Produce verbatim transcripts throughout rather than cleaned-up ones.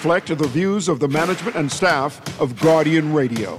reflect the views of the management and staff of Guardian Radio.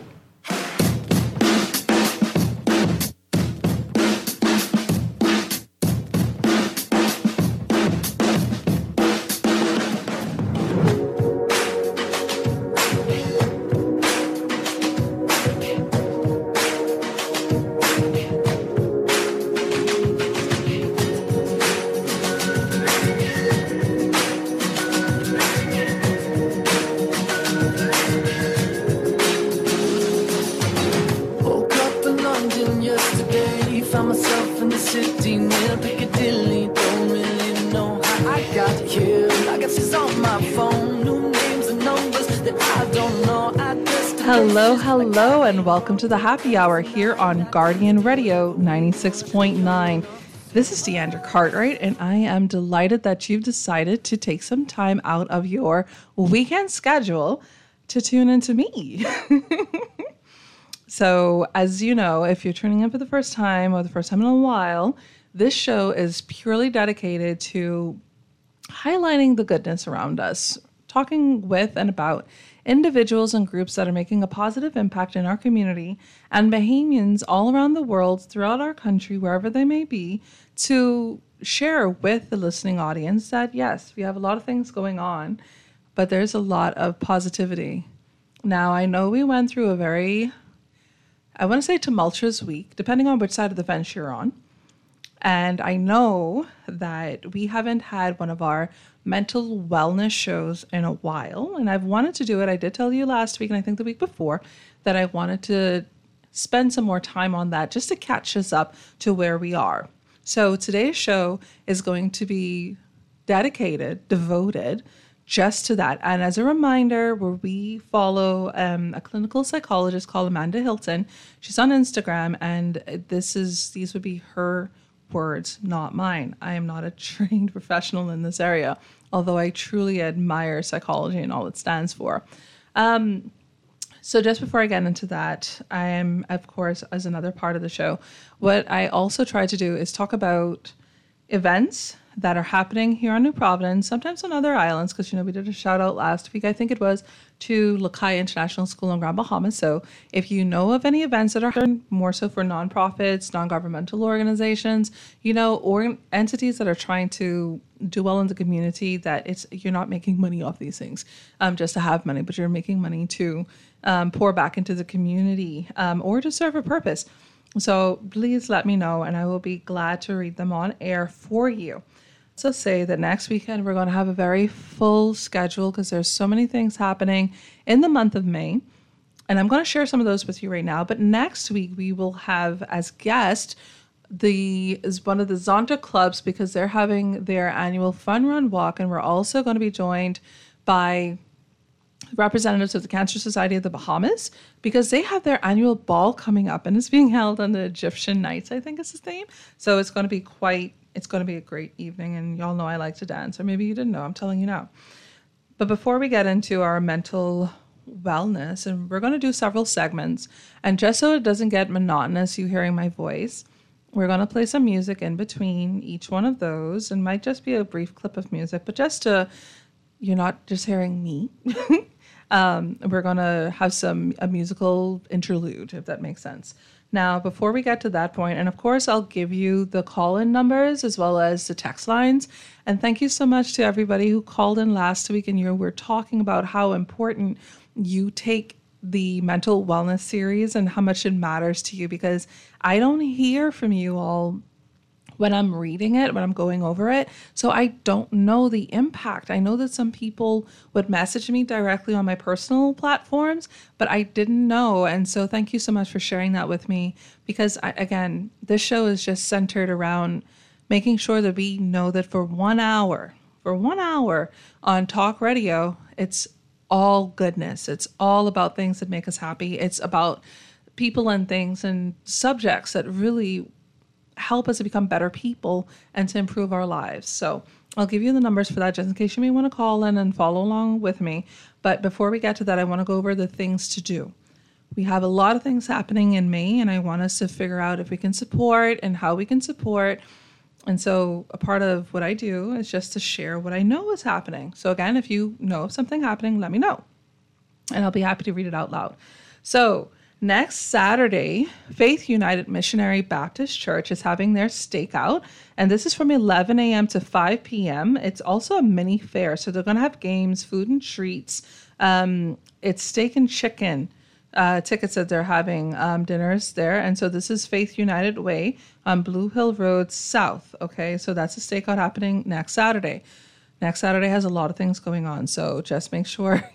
Hello, hello, and welcome to the Happy Hour here on Guardian Radio ninety-six point nine. This is Deandra Cartwright, and I am delighted that you've decided to take some time out of your weekend schedule to tune into me. So, as you know, if you're tuning in for the first time or the first time in a while, this show is purely dedicated to highlighting the goodness around us, talking with and about individuals and groups that are making a positive impact in our community, and Bahamians all around the world, throughout our country, wherever they may be, to share with the listening audience that, yes, we have a lot of things going on, but there's a lot of positivity. Now, I know we went through a very, I want to say tumultuous week, depending on which side of the fence you're on. And I know that we haven't had one of our mental wellness shows in a while, and I've wanted to do it. I did tell you last week, and I think the week before, that I wanted to spend some more time on that just to catch us up to where we are. So today's show is going to be dedicated, devoted just to that. And as a reminder, where we follow um, a clinical psychologist called Amanda Hilton. She's on Instagram, and this is these would be her words, not mine. I am not a trained professional in this area, although I truly admire psychology and all it stands for. Um, so just before I get into that, I am, of course, as another part of the show, what I also try to do is talk about events that are happening here on New Providence, sometimes on other islands, because, you know, we did a shout out last week, I think it was, to Lakai International School in Grand Bahama. So if you know of any events that are more so for nonprofits, non-governmental organizations, you know, or entities that are trying to do well in the community, that it's you're not making money off these things um, just to have money, but you're making money to um, pour back into the community um, or to serve a purpose. So please let me know, and I will be glad to read them on air for you. So say that next weekend we're going to have a very full schedule because there's so many things happening in the month of May. And I'm going to share some of those with you right now. But next week we will have as guest the is one of the Zonta clubs, because they're having their annual fun run walk. And we're also going to be joined by representatives of the Cancer Society of the Bahamas, because they have their annual ball coming up, and it's being held on the Egyptian Nights, I think is his name. So it's going to be quite It's going to be a great evening, and y'all know I like to dance, or maybe you didn't know, I'm telling you now. But before we get into our mental wellness, and we're going to do several segments, and just so it doesn't get monotonous, you hearing my voice, we're going to play some music in between each one of those, and might just be a brief clip of music, but just to, you're not just hearing me. um, we're going to have some a musical interlude, if that makes sense. Now, before we get to that point, and of course, I'll give you the call-in numbers as well as the text lines. And thank you so much to everybody who called in last week, and you were talking about how important you take the mental wellness series and how much it matters to you, because I don't hear from you all when I'm reading it, when I'm going over it. So I don't know the impact. I know that some people would message me directly on my personal platforms, but I didn't know. And so thank you so much for sharing that with me, because I, again, this show is just centered around making sure that we know that for one hour, for one hour on talk radio, it's all goodness. It's all about things that make us happy. It's about people and things and subjects that really help us to become better people and to improve our lives. So I'll give you the numbers for that just in case you may want to call in and follow along with me. But before we get to that, I want to go over the things to do. We have a lot of things happening in May, and I want us to figure out if we can support and how we can support And so a part of what I do is just to share what I know is happening. So again, if you know of something happening, let me know. And I'll be happy to read it out loud. So next Saturday, Faith United Missionary Baptist Church is having their stakeout. And this is from eleven a.m. to five p.m. It's also a mini fair. So they're going to have games, food and treats. Um, it's steak and chicken. Uh, tickets that they're having, um, dinners there. And so this is Faith United Way on Blue Hill Road South. Okay, so that's a stakeout happening next Saturday. Next Saturday has a lot of things going on. So just make sure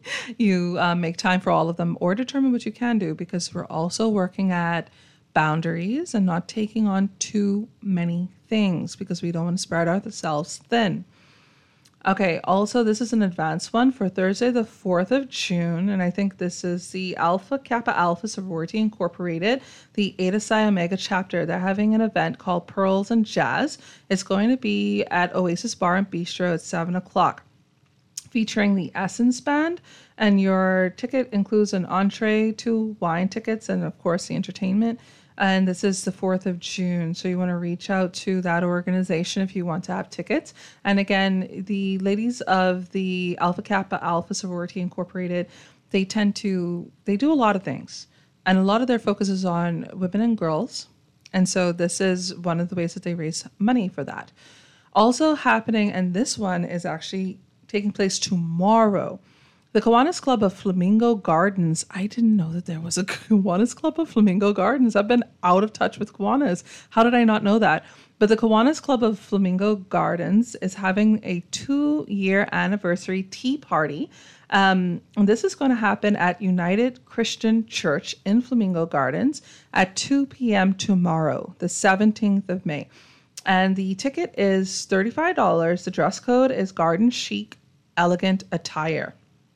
you uh, make time for all of them or determine what you can do, because we're also working at boundaries and not taking on too many things because we don't want to spread ourselves thin. Okay, also, this is an advanced one for Thursday, the fourth of June, and I think this is the Alpha Kappa Alpha Sorority Incorporated, the Eta Psi Omega chapter. They're having an event called Pearls and Jazz. It's going to be at Oasis Bar and Bistro at seven o'clock, featuring the Essence Band, and your ticket includes an entree, two wine tickets, and of course, the entertainment. And this is the fourth of June. So you want to reach out to that organization if you want to have tickets. And again, the ladies of the Alpha Kappa Alpha Sorority Incorporated, they tend to, they do a lot of things. And a lot of their focus is on women and girls. And so this is one of the ways that they raise money for that. Also happening, and this one is actually taking place tomorrow. The Kiwanis Club of Flamingo Gardens. I didn't know that there was a Kiwanis Club of Flamingo Gardens. I've been out of touch with Kiwanis. How did I not know that? But the Kiwanis Club of Flamingo Gardens is having a two-year anniversary tea party. Um, and this is going to happen at United Christian Church in Flamingo Gardens at two p.m. tomorrow, the seventeenth of May. And the ticket is thirty-five dollars. The dress code is garden chic, elegant attire.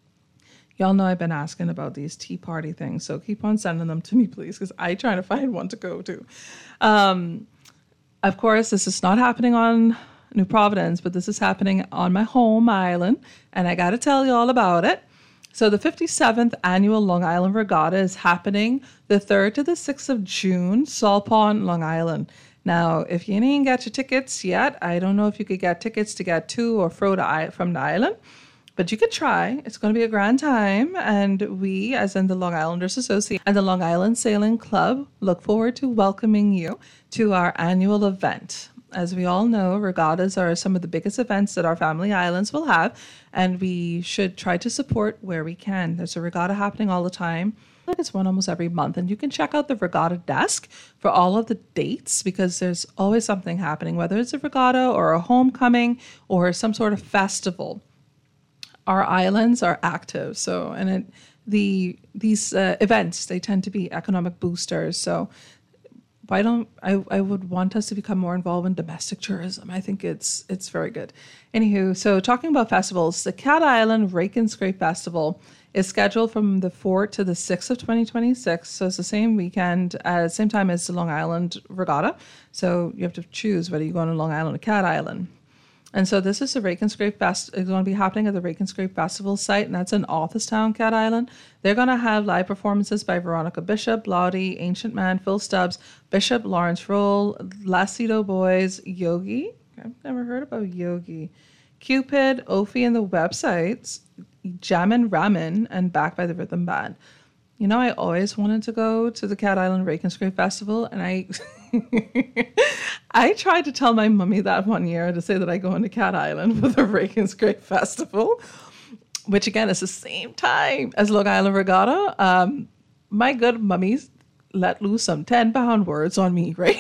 Y'all know I've been asking about these tea party things, so keep on sending them to me, please, because I'm trying to find one to go to. Um, of course, this is not happening on New Providence, but this is happening on my home island, and I got to tell you all about it. So the fifty-seventh Annual Long Island Regatta is happening the third to the sixth of June, Saul Pond, Long Island. Now, if you didn't get your tickets yet, I don't know if you could get tickets to get to or fro to, from the island. But you could try. It's going to be a grand time. And we, as in the Long Islanders Association and the Long Island Sailing Club, look forward to welcoming you to our annual event. As we all know, regattas are some of the biggest events that our family islands will have. And we should try to support where we can. There's a regatta happening all the time. I think it's one almost every month. And you can check out the regatta desk for all of the dates, because there's always something happening, whether it's a regatta or a homecoming or some sort of festival. Our islands are active, so and it, the these uh, events, they tend to be economic boosters. So why don't I? I would want us to become more involved in domestic tourism. I think it's it's very good. Anywho, so talking about festivals, the Cat Island Rake and Scrape Festival is scheduled from the fourth to the sixth of twenty twenty-six. So it's the same weekend, uh, same time as the Long Island Regatta. So you have to choose whether you go on Long Island or Cat Island. And so this is the Rake and Scrape Fest. It's going to be happening at the Rake and Scrape Festival site, and that's in Arthurstown, Cat Island. They're going to have live performances by Veronica Bishop, Laudy, Ancient Man, Phil Stubbs, Bishop, Lawrence Roll, Lacido Boys, Yogi. I've never heard about Yogi. Cupid, Ophi, and the websites, Jammin' Ramen, and Back by the Rhythm Band. You know, I always wanted to go to the Cat Island Rake and Scrape Festival, and I I tried to tell my mummy that one year to say that I go into Cat Island for the Rake and Scrape Festival, which again is the same time as Long Island Regatta. Um, my good mummies let loose some ten-pound words on me, right?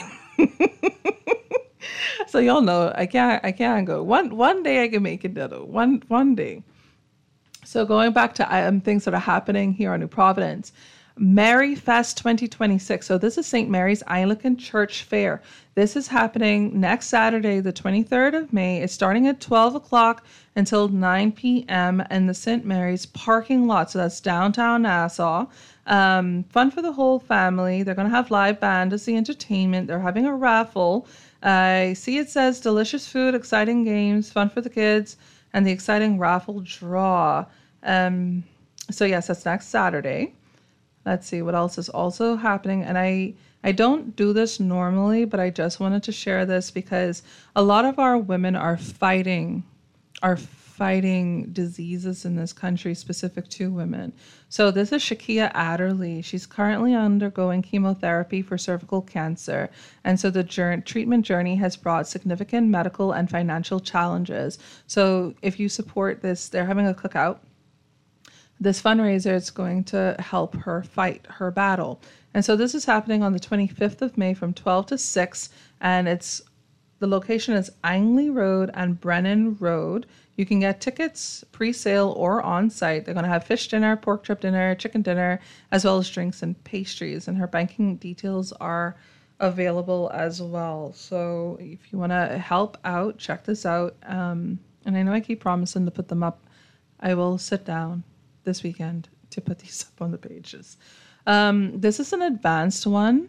So y'all know I can't I can't go. One one day I can make it, Ditto. One one day. So going back to um, things that are happening here on New Providence, Mary Fest twenty twenty-six. So this is Saint Mary's Anglican Church Fair. This is happening next Saturday, the twenty-third of May. It's starting at twelve o'clock until nine p.m. in the Saint Mary's parking lot. So that's downtown Nassau. Um, fun for the whole family. They're going to have live band as the entertainment. They're having a raffle. I see it says delicious food, exciting games, fun for the kids, and the exciting raffle draw. Um, so yes, that's next Saturday. let's see what else is also happening. And I I don't do this normally, but I just wanted to share this because a lot of our women are fighting are fighting diseases in this country specific to women. So this is Shakia Adderley. She's currently undergoing chemotherapy for cervical cancer. And so the journey, treatment journey has brought significant medical and financial challenges. So if you support this, they're having a cookout. This fundraiser is going to help her fight her battle. And so this is happening on the twenty-fifth of May from twelve to six. And it's the location is Ainley Road and Brennan Road. You can get tickets pre-sale or on-site. They're going to have fish dinner, pork chop dinner, chicken dinner, as well as drinks and pastries. And her banking details are available as well. So if you want to help out, check this out. Um, and I know I keep promising to put them up. I will sit down this weekend to put these up on the pages. Um, this is an advanced one.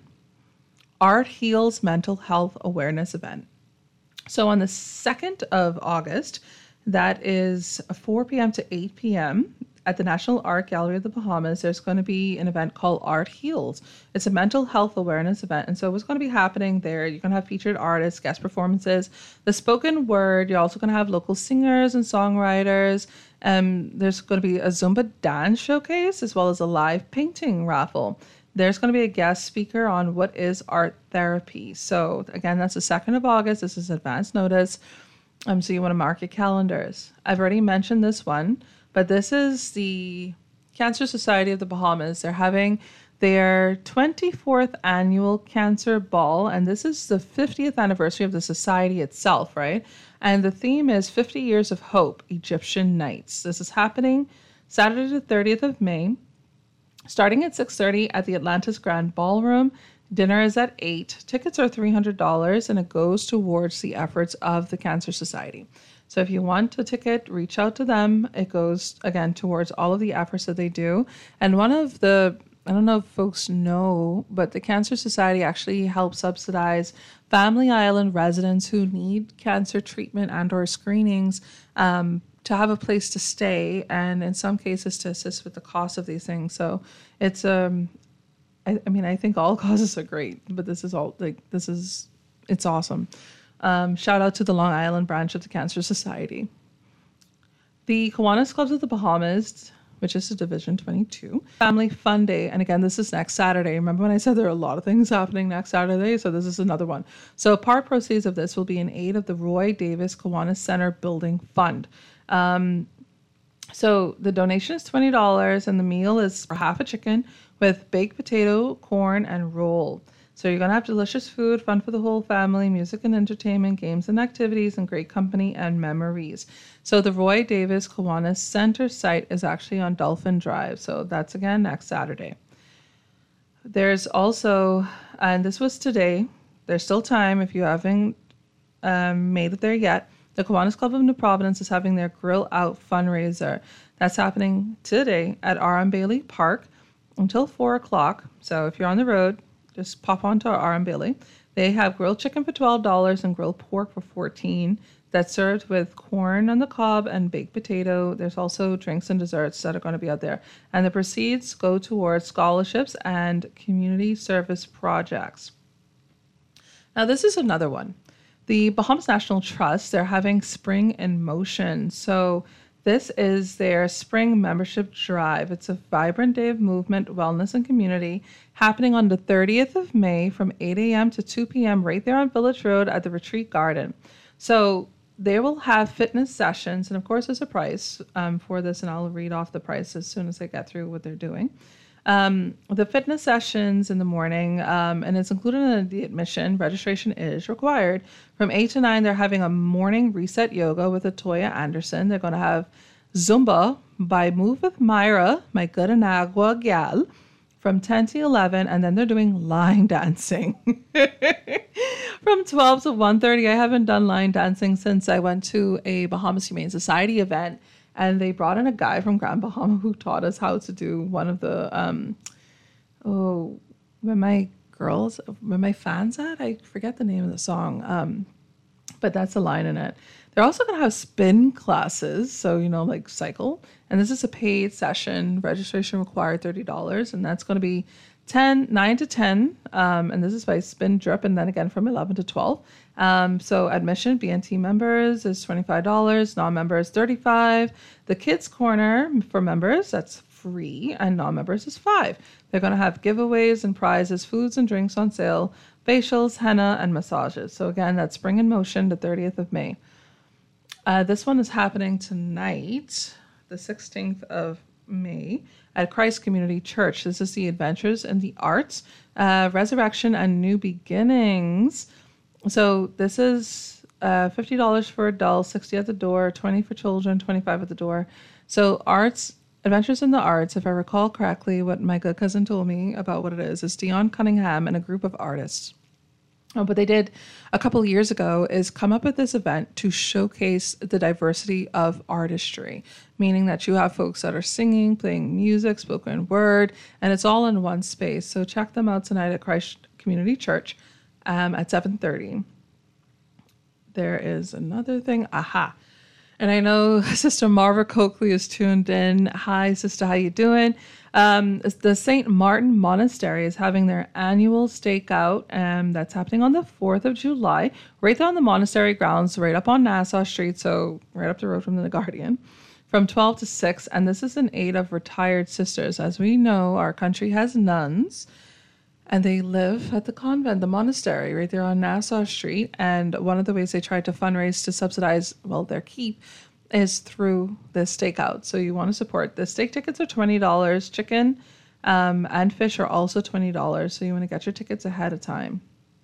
Art Heals Mental Health Awareness Event. So on the second of August, that is four p.m. to eight p.m. at the National Art Gallery of the Bahamas, there's going to be an event called Art Heals. It's a mental health awareness event. And so what's going to be happening there, you're going to have featured artists, guest performances, the spoken word. You're also going to have local singers and songwriters. Um, there's going to be a Zumba dance showcase as well as a live painting raffle. There's going to be a guest speaker on what is art therapy. So again, that's the second of August. This is advance notice. Um, so you want to mark your calendars. I've already mentioned this one, but this is the Cancer Society of the Bahamas. They're having their twenty-fourth annual Cancer Ball, and this is the fiftieth anniversary of the society itself, right? And the theme is fifty Years of Hope, Egyptian Nights. This is happening Saturday the thirtieth of May, starting at six thirty at the Atlantis Grand Ballroom. Dinner is at eight. Tickets are three hundred dollars, and it goes towards the efforts of the Cancer Society. So if you want a ticket, reach out to them. It goes, again, towards all of the efforts that they do. And one of the, I don't know if folks know, but the Cancer Society actually helps subsidize Family Island residents who need cancer treatment and or screenings um, to have a place to stay, and in some cases to assist with the cost of these things. So it's um I, I mean I think all causes are great, but this is all like this is it's awesome. Um, shout out to the Long Island branch of the Cancer Society. The Kiwanis Clubs of the Bahamas, which is a Division twenty-two, Family Fun Day. And again, this is next Saturday. Remember when I said there are a lot of things happening next Saturday? So this is another one. So part proceeds of this will be in aid of the Roy Davis Kiwanis Center Building Fund. Um, so the donation is twenty dollars and the meal is for half a chicken with baked potato, corn, and roll. So you're going to have delicious food, fun for the whole family, music and entertainment, games and activities, and great company and memories. So the Roy Davis Kiwanis Center site is actually on Dolphin Drive. So that's, again, next Saturday. There's also, and this was today, there's still time if you haven't um, made it there yet, the Kiwanis Club of New Providence is having their Grill Out fundraiser. That's happening today at R M Bailey Park until four o'clock. So if you're on the road, just pop onto R M Bailey. They have grilled chicken for twelve dollars and grilled pork for fourteen dollars. That's served with corn on the cob and baked potato. There's also drinks and desserts that are going to be out there. And the proceeds go towards scholarships and community service projects. Now, this is another one. The Bahamas National Trust, they're having Spring in Motion. So this is their spring membership drive. It's a vibrant day of movement, wellness, and community happening on the thirtieth of May from eight a.m. to two p.m. right there on Village Road at the Retreat Garden. So they will have fitness sessions, and of course there's a price um, for this, and I'll read off the price as soon as I get through what they're doing. Um, the fitness sessions in the morning, um, and it's included in the admission. Registration is required. From eight to nine, they're having a morning reset yoga with Atoya Anderson. They're going to have Zumba by Move with Myra, my good Anagua gal, from ten to eleven, and then they're doing line dancing from twelve to one thirty. I haven't done line dancing since I went to a Bahamas Humane Society event, and they brought in a guy from Grand Bahama who taught us how to do one of the, um, oh, where my girls, where my fans at? I forget the name of the song, um, but that's a line in it. They're also going to have spin classes. So, you know, like cycle. And this is a paid session. Registration required thirty dollars. And that's going to be ten, nine to ten. Um, and this is by Spin Drip. And then again from eleven to twelve. Um, so admission, B N T members is twenty-five dollars. Non-members, thirty-five dollars. The Kids Corner for members, that's free. And non-members is five dollars. They're going to have giveaways and prizes, foods and drinks on sale, facials, henna, and massages. So again, that's Spring in Motion, the thirtieth of May. Uh, this one is happening tonight, the sixteenth of May, at Christ Community Church. This is the Adventures in the Arts, uh, Resurrection and New Beginnings. So this is uh, fifty dollars for adults, sixty dollars at the door, twenty dollars for children, twenty-five dollars at the door. So arts, Adventures in the Arts, if I recall correctly, what my good cousin told me about what it is, is Dion Cunningham and a group of artists. Oh, what they did a couple of years ago is come up with this event to showcase the diversity of artistry, meaning that you have folks that are singing, playing music, spoken word, and it's all in one space. So check them out tonight at Christ Community Church um, at seven thirty. There is another thing. Aha. And I know Sister Marva Coakley is tuned in. Hi, Sister, how you doing? Um, the Saint Martin Monastery is having their annual stakeout, and that's happening on the fourth of July, right there on the monastery grounds, right up on Nassau Street, so right up the road from the Guardian, from twelve to six. And this is in aid of retired sisters. As we know, our country has nuns, and they live at the convent, the monastery, right there on Nassau Street. And one of the ways they tried to fundraise to subsidize, well, their keep is through this stakeout. So you want to support. The steak tickets are twenty dollars. Chicken um, and fish are also twenty dollars. So you want to get your tickets ahead of time.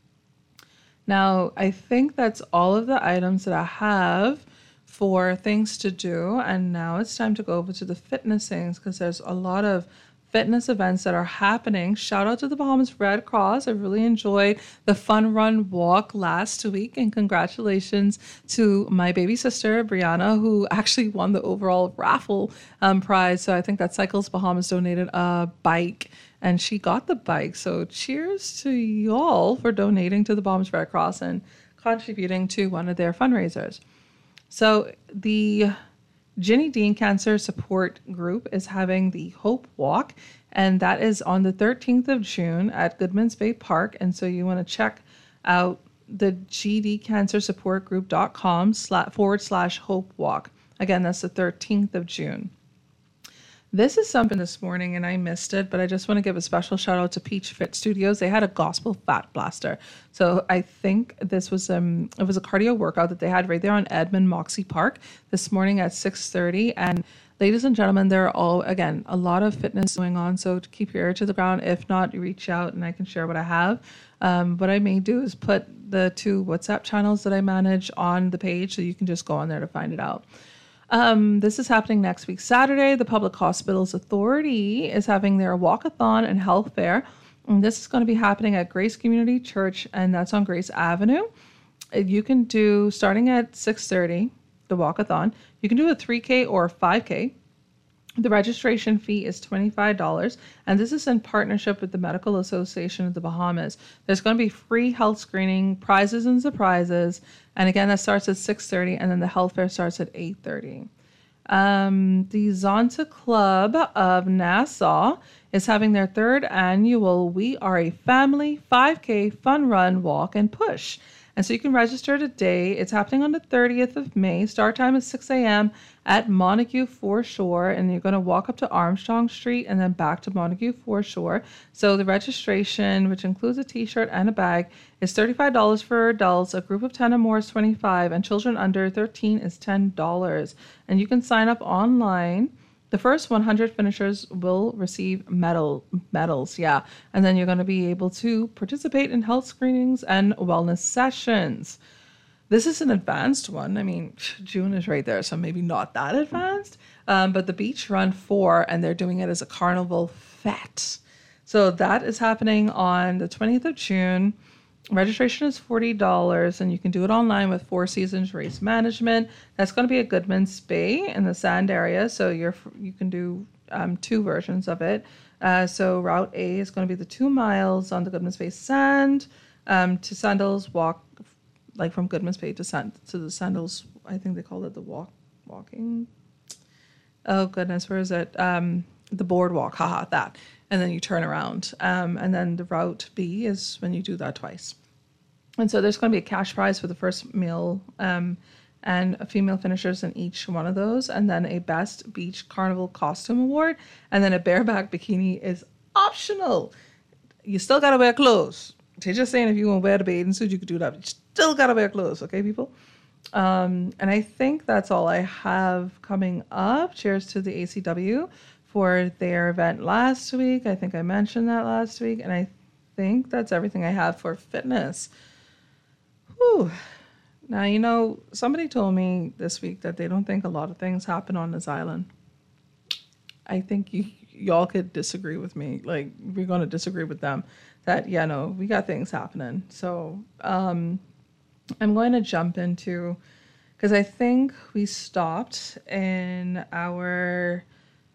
Now, I think that's all of the items that I have for things to do. And now it's time to go over to the fitness things, because there's a lot of fitness events that are happening. Shout out to the Bahamas Red Cross. I really enjoyed the fun run walk last week, and congratulations to my baby sister Brianna, who actually won the overall raffle um, prize. So I think that Cycles Bahamas donated a bike, and she got the bike. So cheers to y'all for donating to the Bahamas Red Cross and contributing to one of their fundraisers. So the Ginny Dean Cancer Support Group is having the Hope Walk, and that is on the thirteenth of June at Goodman's Bay Park. And so you want to check out the g d cancer support group dot com forward slash Hope Walk. Again, that's the thirteenth of June. This is something this morning, and I missed it, but I just want to give a special shout out to Peach Fit Studios. They had a gospel fat blaster. So I think this was um it was a cardio workout that they had right there on Edmund Moxie Park this morning at six thirty. And ladies and gentlemen, there are all, again, a lot of fitness going on. So to keep your ear to the ground. If not, you reach out and I can share what I have. Um, what I may do is put the two WhatsApp channels that I manage on the page, so you can just go on there to find it out. Um, this is happening next week, Saturday. The Public Hospitals Authority is having their walkathon and health fair. And this is going to be happening at Grace Community Church, and that's on Grace Avenue. You can do, starting at six thirty, the walkathon. You can do a three K or a five K. The registration fee is twenty-five dollars, and this is in partnership with the Medical Association of the Bahamas. There's going to be free health screening, prizes and surprises, and again, that starts at six thirty, and then the health fair starts at eight thirty. Um, the Zonta Club of Nassau is having their third annual We Are a Family five K Fun Run, Walk, and Push. And so you can register today. It's happening on the thirtieth of May. Start time is six a.m. at Montague Foreshore. And you're going to walk up to Armstrong Street and then back to Montague Foreshore. So the registration, which includes a t-shirt and a bag, is thirty-five dollars for adults. A group of ten or more is twenty-five dollars. And children under thirteen is ten dollars. And you can sign up online. The first one hundred finishers will receive medal medals, yeah. And then you're going to be able to participate in health screenings and wellness sessions. This is an advanced one. I mean, June is right there, so maybe not that advanced. Um, but the Beach Run four, and they're doing it as a carnival fete. So that is happening on the twentieth of June. Registration is forty dollars, and you can do it online with Four Seasons Race Management. That's going to be at Goodman's Bay in the Sand area, so you're you can do um, two versions of it. Uh, so Route A is going to be the two miles on the Goodman's Bay Sand um, to Sandals Walk, like from Goodman's Bay to Sand to the Sandals, I I think they call it the walk, walking. Oh goodness, where is it? Um, the boardwalk, haha, that. And then you turn around. Um, and then the route B is when you do that twice. And so there's going to be a cash prize for the first meal, um, and a female finishers in each one of those, and then a best beach carnival costume award, and then a bareback bikini is optional. You still gotta wear clothes. They're just saying if you want to wear the bathing suit, you could do that. But you still gotta wear clothes, okay, people? Um, and I think that's all I have coming up. Cheers to the A C W for their event last week. I think I mentioned that last week, and I think that's everything I have for fitness. Whew. Now, you know, somebody told me this week that they don't think a lot of things happen on this island. I think you, y'all could disagree with me. Like, we're going to disagree with them that, yeah, no, we got things happening. So um, I'm going to jump into, because I think we stopped in our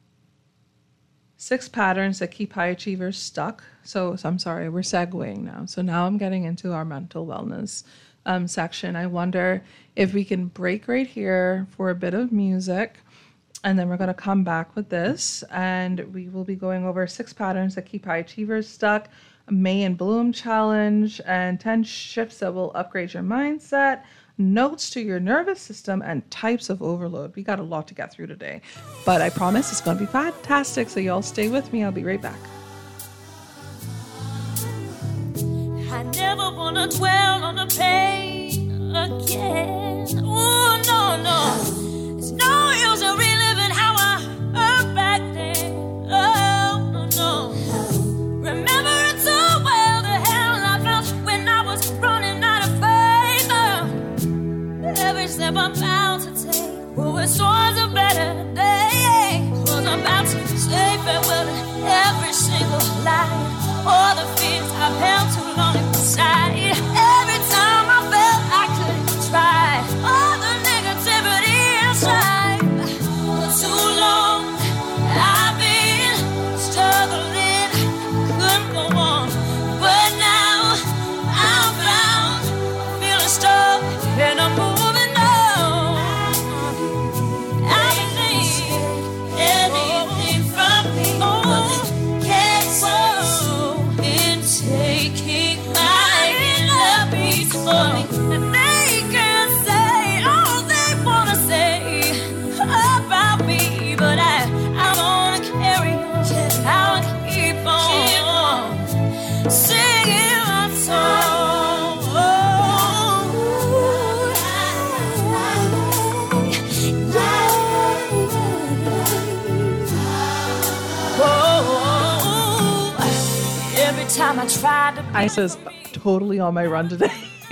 six patterns that keep high achievers stuck. So, so I'm sorry, we're segueing now. So now I'm getting into our mental wellness Um, section. I wonder if we can break right here for a bit of music, and then we're going to come back with this, and we will be going over six patterns that keep high achievers stuck, a May and Bloom challenge, and ten shifts that will upgrade your mindset, notes to your nervous system, and types of overload. We got a lot to get through today, but I promise it's going to be fantastic, so y'all stay with me. I'll be right back. I never wanna dwell on the pain again. Oh, no, no. It's no use in reliving how I hurt back then. Oh, no, no. Remembering too well the hell I felt when I was running out of faith. Every step I'm bound to take will restore a better day. Cause I'm about to say farewell to every single lie. All the fears I've held too long inside. Every time I felt I couldn't try. All the negativity inside. For too long I've been struggling, couldn't go on. But now I'm found, feeling stuck, and I'm moving on. I need anything from me. Oh, can't so. Taking my inner peace for me. And they can say all they wanna say about me, but I, I'm gonna carry on. I'll keep on singing my song. Oh, every time I try to. Ice is totally on my run today.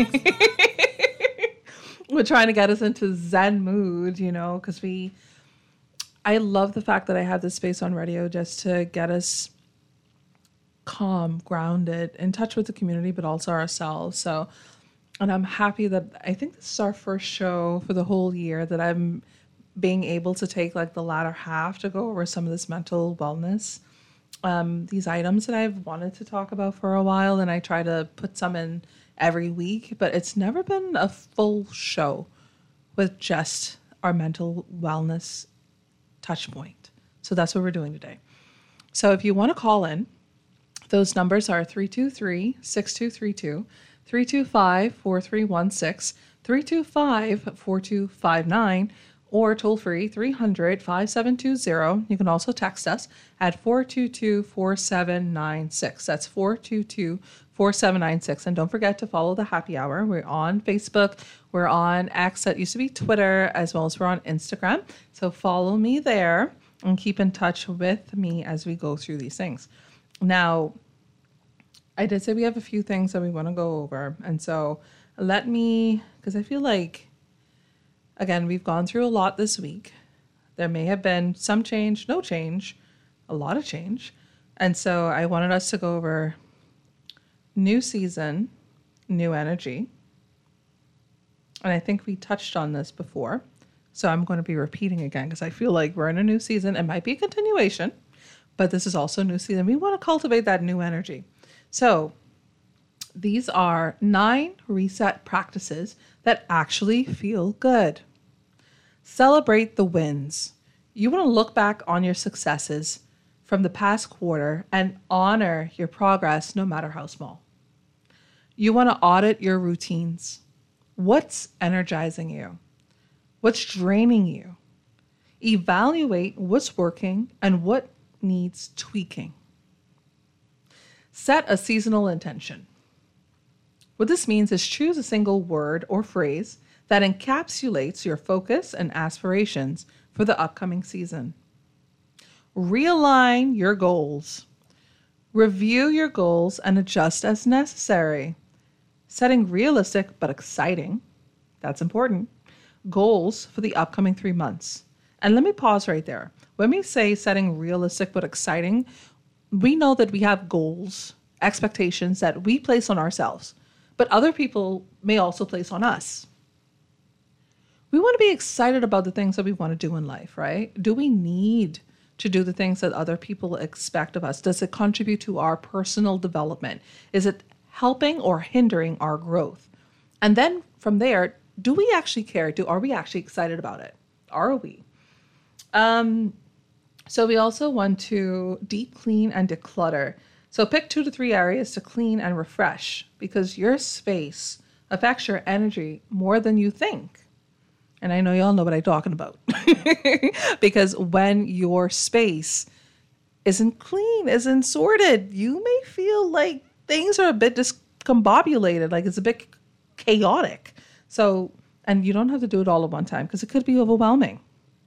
We're trying to get us into Zen mood, you know, because we, I love the fact that I have this space on radio just to get us calm, grounded, in touch with the community, but also ourselves. So, and I'm happy that I think this is our first show for the whole year that I'm being able to take like the latter half to go over some of this mental wellness. Um, these items that I've wanted to talk about for a while, and I try to put some in every week, but it's never been a full show with just our mental wellness touch point. So that's what we're doing today. So if you want to call in, those numbers are three two three, six two three two, three two five, four three one six, three two five, four two five nine, or toll free three hundred, five seven two zero. You can also text us at four two two, four seven nine six. That's four two two, four seven nine six. And don't forget to follow the happy hour. We're on Facebook. We're on X, that used to be Twitter, as well as we're on Instagram. So follow me there and keep in touch with me as we go through these things. Now, I did say we have a few things that we want to go over. And so let me, because I feel like, again, we've gone through a lot this week. There may have been some change, no change, a lot of change. And so I wanted us to go over new season, new energy. And I think we touched on this before. So I'm going to be repeating again because I feel like we're in a new season. It might be a continuation, but this is also a new season. We want to cultivate that new energy. So these are nine reset practices that actually feel good. Celebrate the wins. You want to look back on your successes from the past quarter and honor your progress no matter how small. You want to audit your routines. What's energizing you? What's draining you? Evaluate what's working and what needs tweaking. Set a seasonal intention. What this means is choose a single word or phrase that encapsulates your focus and aspirations for the upcoming season. Realign your goals. Review your goals and adjust as necessary. Setting realistic but exciting, that's important, goals for the upcoming three months. And let me pause right there. When we say setting realistic but exciting, we know that we have goals, expectations that we place on ourselves, but other people may also place on us. We want to be excited about the things that we want to do in life, right? Do we need to do the things that other people expect of us? Does it contribute to our personal development? Is it helping or hindering our growth? And then from there, do we actually care? Do are we actually excited about it? Are we? Um, so we also want to deep clean and declutter. So pick two to three areas to clean and refresh because your space affects your energy more than you think. And I know y'all know what I'm talking about. Because when your space isn't clean, isn't sorted, you may feel like things are a bit discombobulated, like it's a bit chaotic. So, and you don't have to do it all at one time because it could be overwhelming.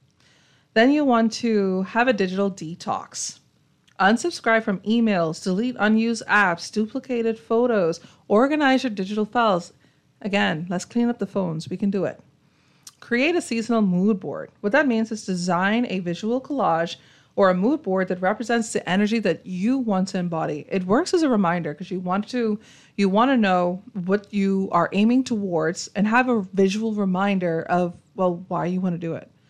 Then you want to have a digital detox. Unsubscribe from emails, delete unused apps, duplicated photos, organize your digital files. Again, let's clean up the phones. We can do it. Create a seasonal mood board. What that means is design a visual collage or a mood board that represents the energy that you want to embody. It works as a reminder because you want to you want to know what you are aiming towards and have a visual reminder of, well, why you want to do it.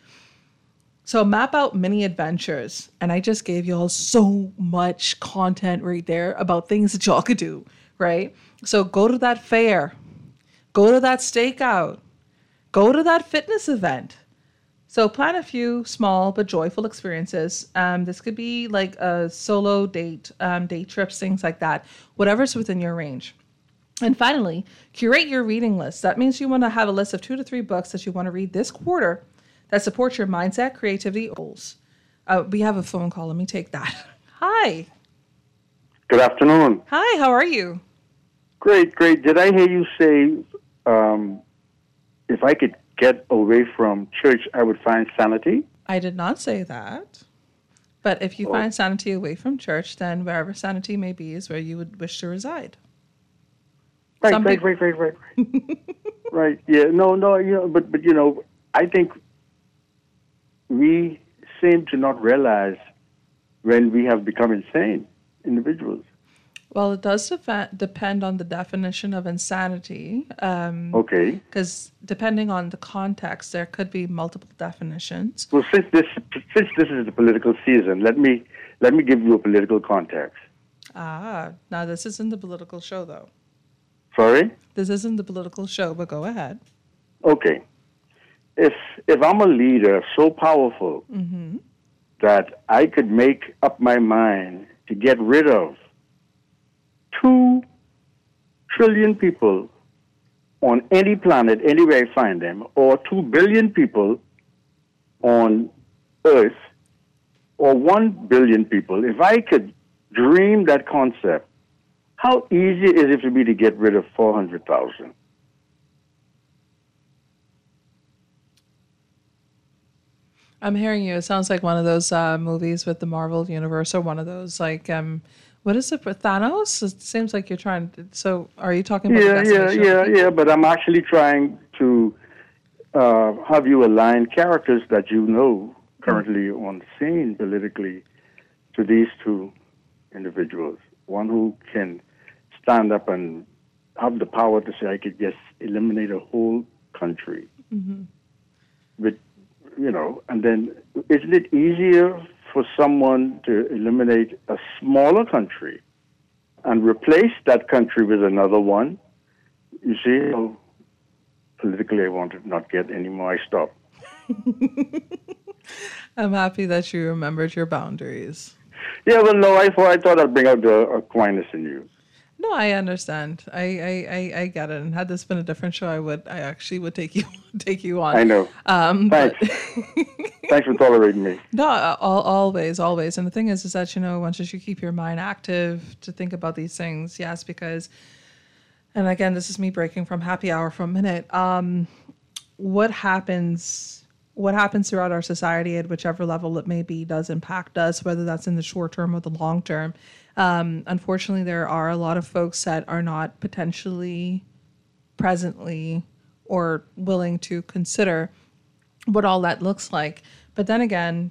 So map out mini adventures. And I just gave y'all so much content right there about things that y'all could do, right? So go to that fair. Go to that stakeout. Go to that fitness event. So plan a few small but joyful experiences. Um, this could be like a solo date, um, day trips, things like that. Whatever's within your range. And finally, curate your reading list. That means you want to have a list of two to three books that you want to read this quarter that support your mindset, creativity, goals. Uh, we have a phone call. Let me take that. Hi. Good afternoon. Hi, how are you? Great, great. Did I hear you say um, if I could get away from church, I would find sanity? I did not say that. But if you oh. find sanity away from church, then wherever sanity may be is where you would wish to reside. Right, Some right, people... right, right, right, right. Right, yeah. No, no, you know, but, but, you know, I think we seem to not realize when we have become insane individuals. Well, it does def- depend on the definition of insanity. Um, okay. Because depending on the context, there could be multiple definitions. Well, since this since this is the political season, let me let me give you a political context. Ah, now this isn't the political show, though. Sorry? This isn't the political show, but go ahead. Okay. If if I'm a leader so powerful mm-hmm. that I could make up my mind to get rid of two trillion people on any planet, anywhere I find them, or two billion people on Earth, or one billion people, if I could dream that concept, how easy is it for me to get rid of four hundred thousand? I'm hearing you. It sounds like one of those uh, movies with the Marvel Universe, or one of those like, um, what is it for Thanos? It seems like you're trying to, so are you talking about Yeah, yeah, yeah, yeah, but I'm actually trying to uh, have you align characters that you know currently mm-hmm. on the scene politically to these two individuals. One who can stand up and have the power to say, I could just eliminate a whole country. Mm-hmm. With, you know, and then isn't it easier for someone to eliminate a smaller country and replace that country with another one? You see how politically I want to not get any more. I stop. I'm happy that you remembered your boundaries. Yeah, well, no, I thought, I thought I'd bring out the Aquinas in you. No, I understand. I, I, I, I get it. And had this been a different show, I would I actually would take you take you on. I know. Um, Thanks. but Thanks for tolerating me. No, all, always, always. And the thing is, is that, you know, once you keep your mind active to think about these things, yes, because, and again, this is me breaking from happy hour for a minute. Um, what happens, what happens throughout our society at whichever level it may be does impact us, whether that's in the short term or the long term. Um, unfortunately, there are a lot of folks that are not potentially presently or willing to consider what all that looks like. But then again,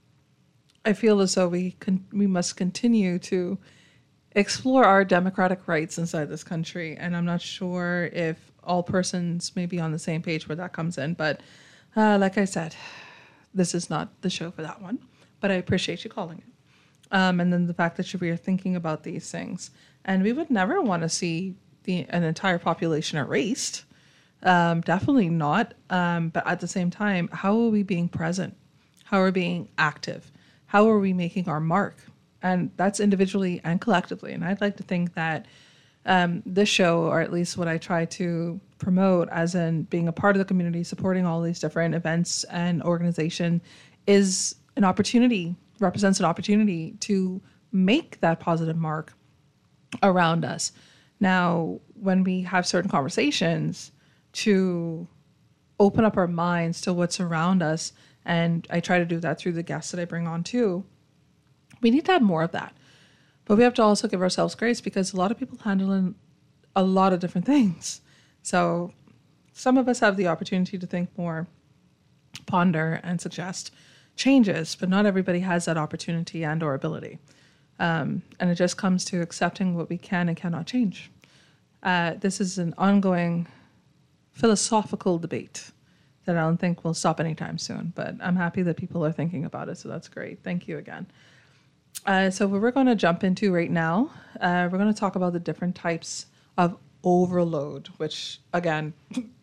I feel as though we con- we must continue to explore our democratic rights inside this country. And I'm not sure if all persons may be on the same page where that comes in. But uh, like I said, this is not the show for that one. But I appreciate you calling it. Um, and then the fact that you were thinking about these things. And we would never want to see the an entire population erased. Um, definitely not. Um, but at the same time, how are we being present? How are we being active? How are we making our mark? And that's individually and collectively. And I'd like to think that um, this show, or at least what I try to promote as in being a part of the community, supporting all these different events and organization, is an opportunity, represents an opportunity to make that positive mark around us. Now, when we have certain conversations, to open up our minds to what's around us, and I try to do that through the guests that I bring on too, we need to have more of that. But we have to also give ourselves grace because a lot of people handling a lot of different things. So some of us have the opportunity to think more, ponder, and suggest changes, but not everybody has that opportunity and or ability. Um, and it just comes to accepting what we can and cannot change. Uh, this is an ongoing philosophical debate that I don't think will stop anytime soon, but I'm happy that people are thinking about it, so that's great. Thank you again. Uh, so what we're going to jump into right now, uh, we're going to talk about the different types of overload, which, again,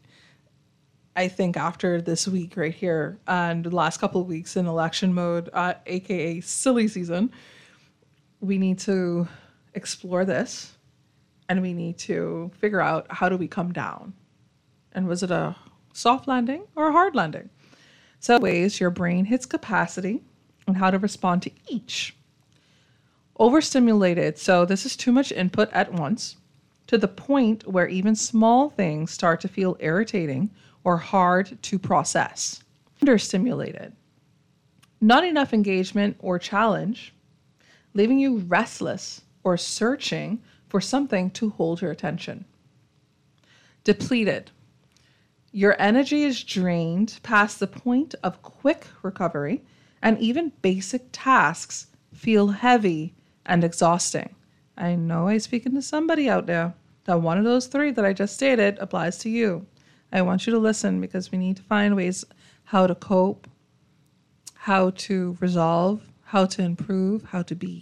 I think after this week right here and the last couple of weeks in election mode, uh, aka silly season, we need to explore this and we need to figure out how do we come down. And was it a soft landing or a hard landing? So ways your brain hits capacity and how to respond to each. Overstimulated, so this is too much input at once to the point where even small things start to feel irritating or hard to process. Understimulated, not enough engagement or challenge, leaving you restless or searching for something to hold your attention. Depleted, your energy is drained past the point of quick recovery, and even basic tasks feel heavy and exhausting. I know I'm speaking to somebody out there that one of those three that I just stated applies to you. I want you to listen because we need to find ways how to cope, how to resolve, how to improve, how to be.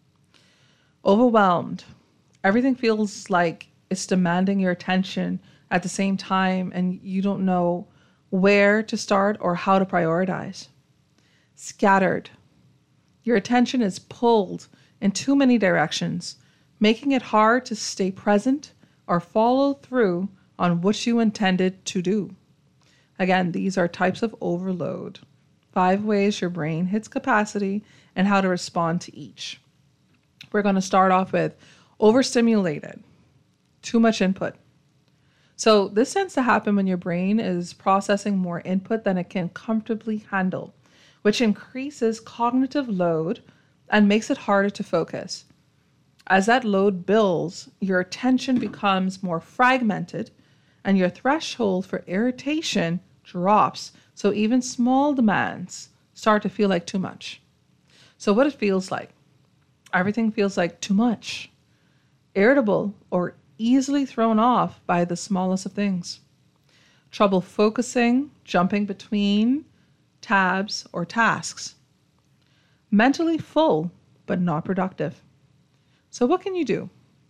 Overwhelmed. Everything feels like it's demanding your attention at the same time, and you don't know where to start or how to prioritize. Scattered. Your attention is pulled in too many directions, making it hard to stay present or follow through on what you intended to do. Again, these are types of overload. Five ways your brain hits capacity and how to respond to each. We're going to start off with overstimulated, too much input. So this tends to happen when your brain is processing more input than it can comfortably handle, which increases cognitive load and makes it harder to focus. As that load builds, your attention becomes more fragmented and your threshold for irritation drops, so even small demands start to feel like too much. So what it feels like, everything feels like too much, irritable or easily thrown off by the smallest of things. Trouble focusing, jumping between tabs or tasks. Mentally full, but not productive. So what can you do?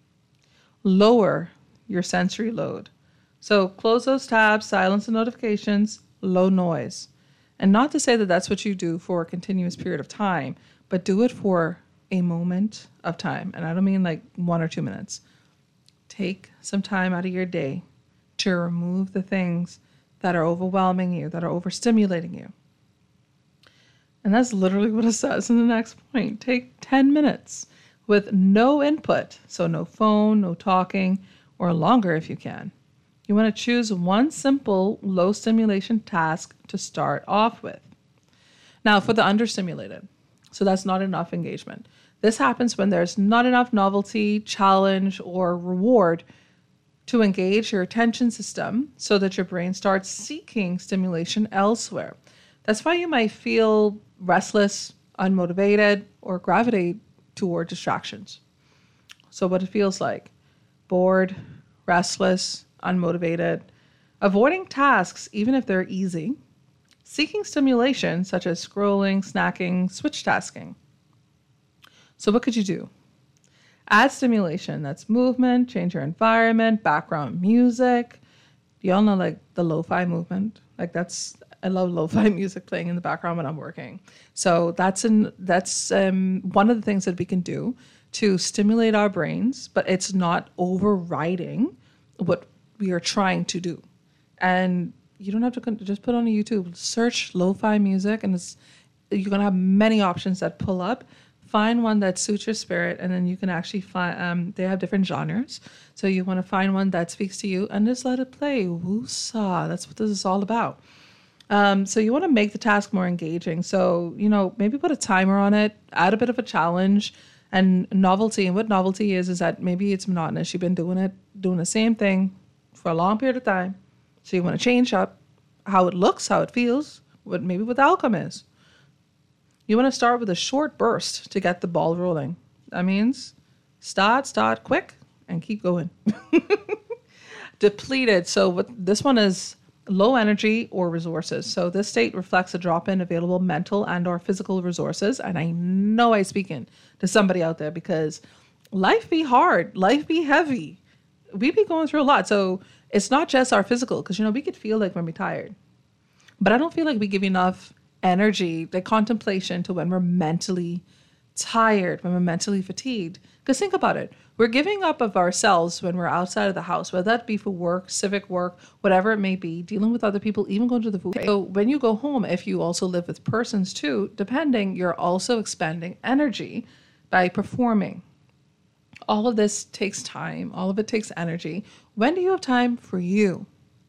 Lower your sensory load. So close those tabs, silence the notifications, low noise. And not to say that that's what you do for a continuous period of time, but do it for a moment of time. And I don't mean like one or two minutes. Take some time out of your day to remove the things that are overwhelming you, that are overstimulating you. And that's literally what it says in the next point. Take ten minutes with no input. So no phone, no talking, or longer if you can. You want to choose one simple, low stimulation task to start off with. Now, for the understimulated, so that's not enough engagement. This happens when there's not enough novelty, challenge, or reward to engage your attention system so that your brain starts seeking stimulation elsewhere. That's why you might feel restless, unmotivated, or gravitate toward distractions. So what it feels like: bored, restless, unmotivated, avoiding tasks even if they're easy, seeking stimulation such as scrolling, snacking, switch tasking. So what could you do? Add stimulation. That's movement, change your environment, background music. You all know like the lo-fi movement. Like that's, I love lo-fi music playing in the background when I'm working. So that's an, that's um, one of the things that we can do to stimulate our brains, but it's not overriding what we are trying to do. And you don't have to con- just put on a YouTube, search lo-fi music, and it's, you're going to have many options that pull up. Find one that suits your spirit, and then you can actually find, um, they have different genres. So you want to find one that speaks to you and just let it play. Woosah, that's what this is all about. Um, so you want to make the task more engaging. So, you know, maybe put a timer on it, add a bit of a challenge and novelty. And what novelty is, is that maybe it's monotonous. You've been doing it, doing the same thing for a long period of time. So you want to change up how it looks, how it feels, what maybe what the outcome is. You want to start with a short burst to get the ball rolling. That means start, start quick, and keep going. Depleted. So what this one is low energy or resources. So this state reflects a drop in available mental and or physical resources. And I know I speak in to somebody out there because life be hard, life be heavy. We be going through a lot. So it's not just our physical, because, you know, we could feel like when we're tired. But I don't feel like we give enough energy, like contemplation, to when we're mentally tired, when we're mentally fatigued. Because think about it. We're giving up of ourselves when we're outside of the house, whether that be for work, civic work, whatever it may be, dealing with other people, even going to the food. So when you go home, if you also live with persons too, depending, you're also expending energy by performing. All of this takes time. All of it takes energy. When do you have time for you?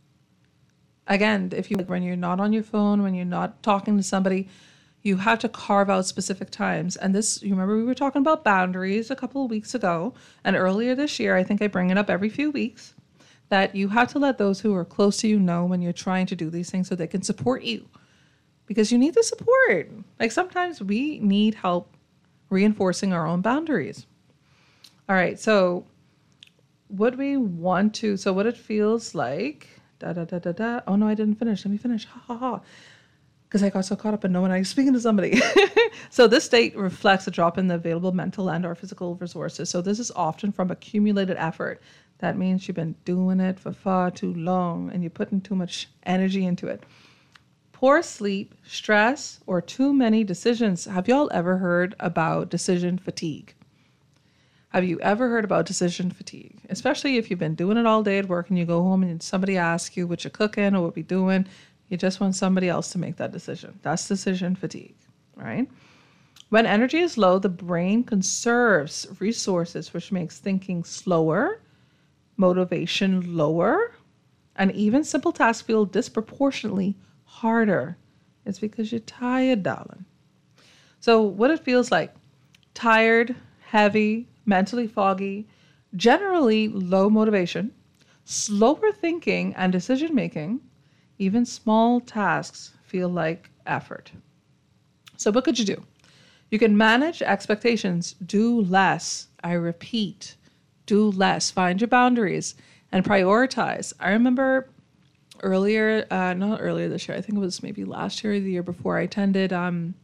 Again, if you when you're not on your phone, when you're not talking to somebody, you have to carve out specific times. And this, you remember we were talking about boundaries a couple of weeks ago, and earlier this year, I think I bring it up every few weeks, that you have to let those who are close to you know when you're trying to do these things so they can support you. Because you need the support. Like sometimes we need help reinforcing our own boundaries. All right, so what we want to, so what it feels like, da da da da da. Oh no, I didn't finish. Let me finish. Ha ha ha. Because I got so caught up in knowing I was speaking to somebody. So this state reflects a drop in the available mental and or physical resources. So this is often from accumulated effort. That means you've been doing it for far too long and you're putting too much energy into it. Poor sleep, stress, or too many decisions. Have y'all ever heard about decision fatigue? Have you ever heard about decision fatigue? Especially if you've been doing it all day at work and you go home and somebody asks you what you're cooking or what you're doing. You just want somebody else to make that decision. That's decision fatigue, right? When energy is low, the brain conserves resources, which makes thinking slower, motivation lower, and even simple tasks feel disproportionately harder. It's because you're tired, darling. So what it feels like: tired, heavy, mentally foggy, generally low motivation, slower thinking and decision making. Even small tasks feel like effort. So what could you do? You can manage expectations. Do less. I repeat, do less. Find your boundaries and prioritize. I remember earlier, uh, not earlier this year, I think it was maybe last year or the year before, I attended, um,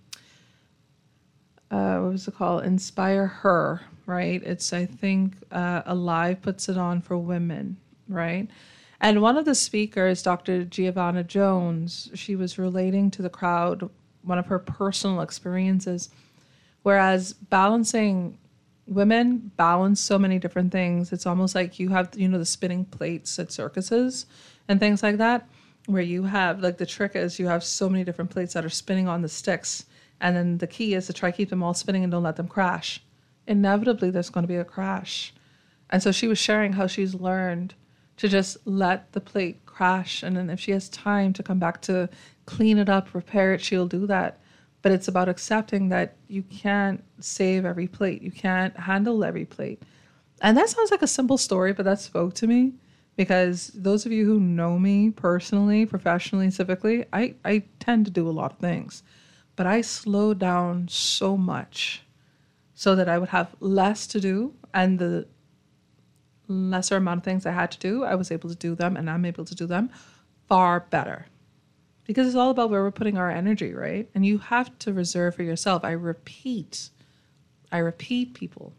uh, what was it called? Inspire Her, right? It's, I think, uh, Alive puts it on for women, right? And one of the speakers, Doctor Giovanna Jones, she was relating to the crowd one of her personal experiences. Whereas balancing, women balance so many different things. It's almost like you have, you know, the spinning plates at circuses and things like that, where you have, like the trick is you have so many different plates that are spinning on the sticks. And then the key is to try to keep them all spinning and don't let them crash. Inevitably, there's going to be a crash. And so she was sharing how she's learned to just let the plate crash. And then if she has time to come back to clean it up, repair it, she'll do that. But it's about accepting that you can't save every plate. You can't handle every plate. And that sounds like a simple story, but that spoke to me because those of you who know me personally, professionally, civically, I, I tend to do a lot of things. But I slowed down so much so that I would have less to do, and the lesser amount of things I had to do, I was able to do them, and I'm able to do them far better. Because it's all about where we're putting our energy, right? And you have to reserve for yourself. I repeat, I repeat, people,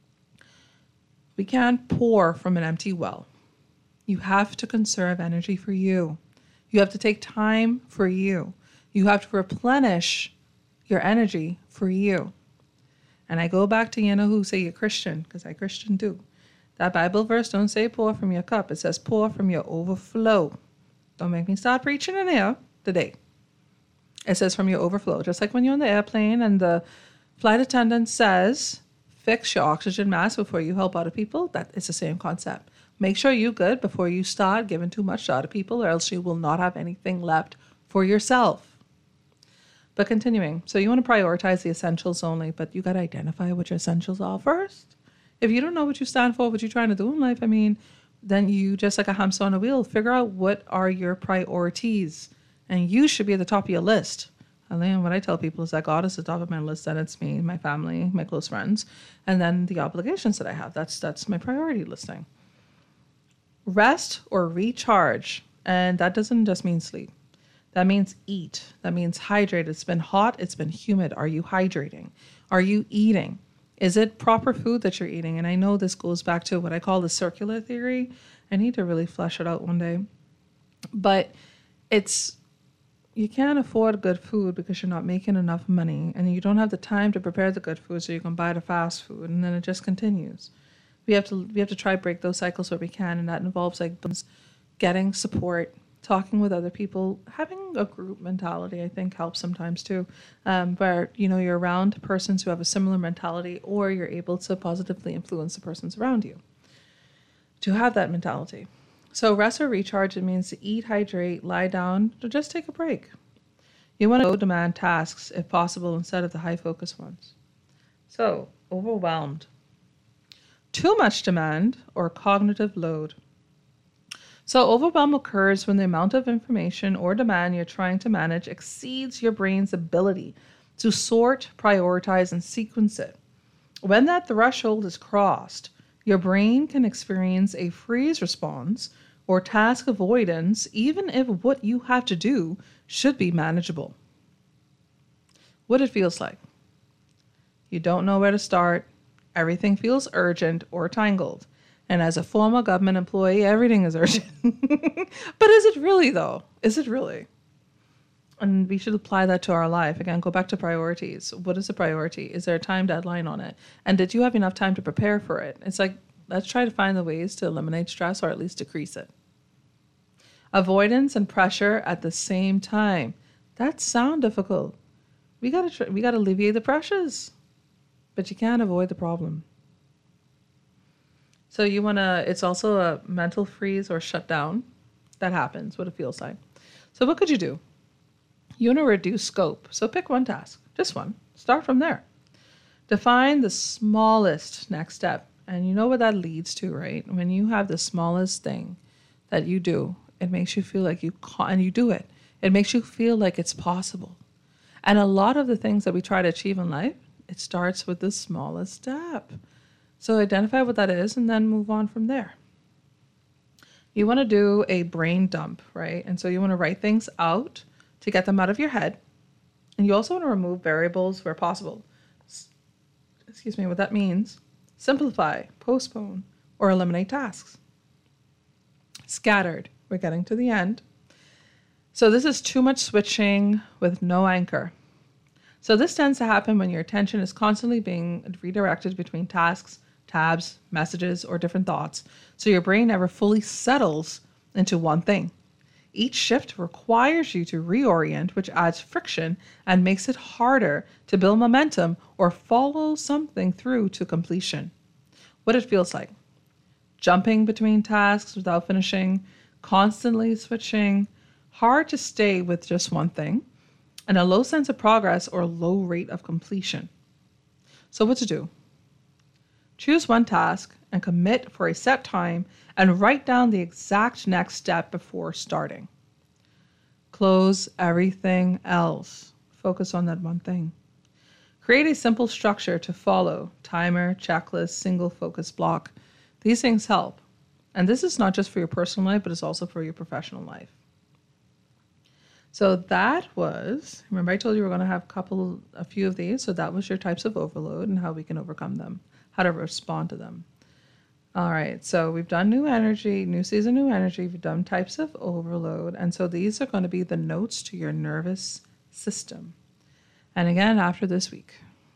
we can't pour from an empty well. You have to conserve energy for you. You have to take time for you. You have to replenish your energy for you. And I go back to, you know, who say you're Christian, because I Christian do. That Bible verse don't say pour from your cup. It says pour from your overflow. Don't make me start preaching in here today. It says from your overflow. Just like when you're on the airplane and the flight attendant says, fix your oxygen mask before you help other people. That is the same concept. Make sure you're good before you start giving too much to other people, or else you will not have anything left for yourself. But continuing, so you want to prioritize the essentials only, but you got to identify what your essentials are first. If you don't know what you stand for, what you're trying to do in life, I mean, then you just like a hamster on a wheel, figure out what are your priorities. And you should be at the top of your list. And then what I tell people is that God is the top of my list, then it's me, my family, my close friends, and then the obligations that I have. That's that's my priority listing. Rest or recharge, and that doesn't just mean sleep. That means eat. That means hydrate. It's been hot. It's been humid. Are you hydrating? Are you eating? Is it proper food that you're eating? And I know this goes back to what I call the circular theory. I need to really flesh it out one day. But it's, you can't afford good food because you're not making enough money and you don't have the time to prepare the good food, so you can buy the fast food, and then it just continues. We have to we have to try to break those cycles where we can, and that involves like getting support, talking with other people, having a group mentality, I think helps sometimes too, um, where, you know, you're around persons who have a similar mentality, or you're able to positively influence the persons around you to have that mentality. So rest or recharge, it means to eat, hydrate, lie down, or just take a break. You want to low demand tasks if possible instead of the high focus ones. So overwhelmed. Too much demand or cognitive load. So overwhelm occurs when the amount of information or demand you're trying to manage exceeds your brain's ability to sort, prioritize, and sequence it. When that threshold is crossed, your brain can experience a freeze response or task avoidance, even if what you have to do should be manageable. What it feels like. You don't know where to start. Everything feels urgent or tangled. And as a former government employee, everything is urgent. But is it really, though? Is it really? And we should apply that to our life. Again, go back to priorities. What is a priority? Is there a time deadline on it? And did you have enough time to prepare for it? It's like, let's try to find the ways to eliminate stress or at least decrease it. Avoidance and pressure at the same time. That sounds difficult. We gotta try, we gotta alleviate the pressures, but you can't avoid the problem. So you wanna. It's also a mental freeze or shutdown that happens. What it feels like. So what could you do? You wanna reduce scope. So pick one task, just one. Start from there. Define the smallest next step, and you know what that leads to, right? When you have the smallest thing that you do, it makes you feel like you can, and you do it. It makes you feel like it's possible. And a lot of the things that we try to achieve in life, it starts with the smallest step. So identify what that is and then move on from there. You want to do a brain dump, right? And so you want to write things out to get them out of your head. And you also want to remove variables where possible. Excuse me, what that means. Simplify, postpone, or eliminate tasks. Scattered. We're getting to the end. So this is too much switching with no anchor. So this tends to happen when your attention is constantly being redirected between tasks, tabs, messages, or different thoughts. So your brain never fully settles into one thing. Each shift requires you to reorient, which adds friction and makes it harder to build momentum or follow something through to completion. What it feels like. Jumping between tasks without finishing, constantly switching, hard to stay with just one thing, and a low sense of progress or low rate of completion. So what to do? Choose one task and commit for a set time and write down the exact next step before starting. Close everything else. Focus on that one thing. Create a simple structure to follow. Timer, checklist, single focus block. These things help. And this is not just for your personal life, but it's also for your professional life. So that was, remember I told you we're going to have a couple, a few of these. So that was your types of overload and how we can overcome them, how to respond to them. All right, so we've done new energy, new season, new energy. We've done types of overload. And so these are going to be the notes to your nervous system. And again, after this week,